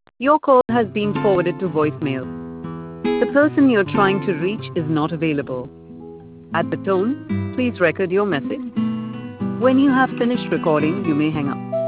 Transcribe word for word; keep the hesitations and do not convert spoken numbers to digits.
Your call has been forwarded to voicemail. The person you're trying to reach is not available. At the tone, please record your message. When you have finished recording, you may hang up.